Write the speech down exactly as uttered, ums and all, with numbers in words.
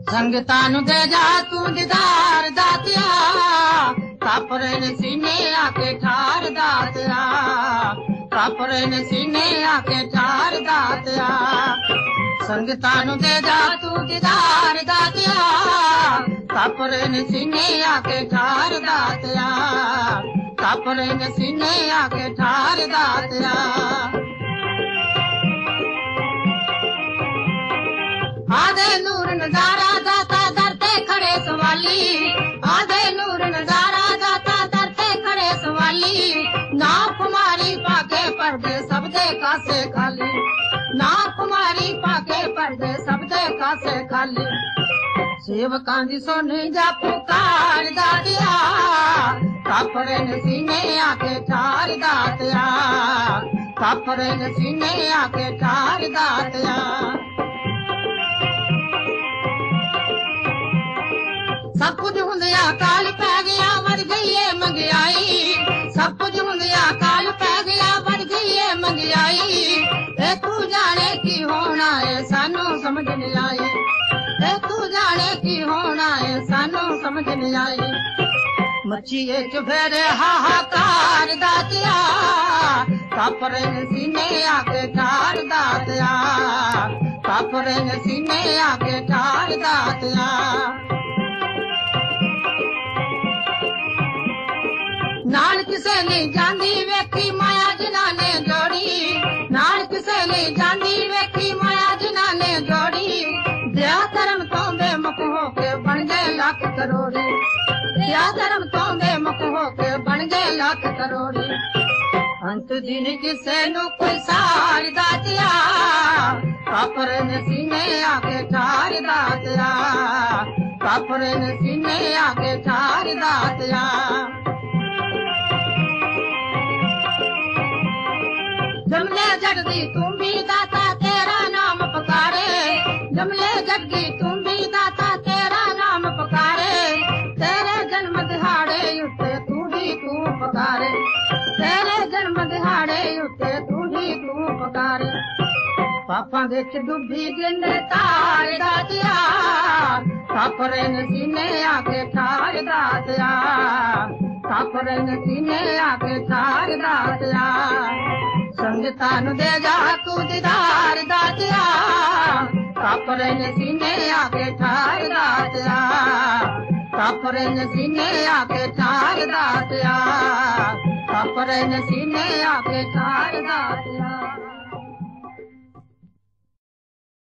संगतां नूं दे जा तू दीदार दातिया कापरे ने सीने आके ठार दातिया कापरे ने सीने आके ठार दातिया संगतां नूं दे जा तू दीदार दातिया कापरे ने सीने आके ठार दातिया कापरे ने सीने आके ठार दातिया आधे नूर नजारा दाता दरते खड़े सवाली आधे नूर नजारा दाता दरते खड़े सवाली ना कुमारी पाके पर्दे सबदे कासे खाली ना कुमारी पाके पर्दे सबदे कासे खाली सेवकां दी सोनी जा पुकार दातिया कापरे ने सीने आके ठार दातिया कापरे ने सीने आके ठार दातिया सब कुछ हुंदिया काल पै गया मर गई है मंगियाई सब कुछ हुंदिया काल पै गया मर गई है मंगियाई ए तू जाने की होना है सानू समझ नहीं आई ए तू जाने की होना है सानू समझ नहीं आई मची च फेरे हाहाकार दातिया कापरे ने सीने आके ठार दातिया कापरे ने सीने आके ठार दातिया नाल किसे नहीं जांदी वेखी माया जिन्हां ने जोड़ी नाल किसे नहीं जांदी वेखी माया जिन्हां ने जोड़ी दया धर्म तो बेमुख होके बन गए लाख करोड़ी दया धर्म तो बेमुख होके बन गए लाख करोड़ी अंत दिन किसे नू कोई सार दातिया कापरे ने सीने आके ठार दातिया कापरे ने सीने आके ठार दातिया जमले जगदी तुम भी दाता तेरा नाम पुकारे जमले जगदी तुम भी दाता तेरा नाम पुकारे तेरे जन्म दिहाड़े उत्ते तू ही तू पुकारे तेरे जन्म दिहाड़े उत्ते तू ही तू पुकारे पापा विच डुबी गिंदे तार दातिया कापरे ने सीने आके ठार दातिया कापरे ने सीने आके ठार दातिया संगतां नूं दे जा तू दीदार दातिया कापरे ने सीने आके ठार दातिया कापरे ने सीने आके ठार दातिया कापरे ने सीने आके ठार दातिया।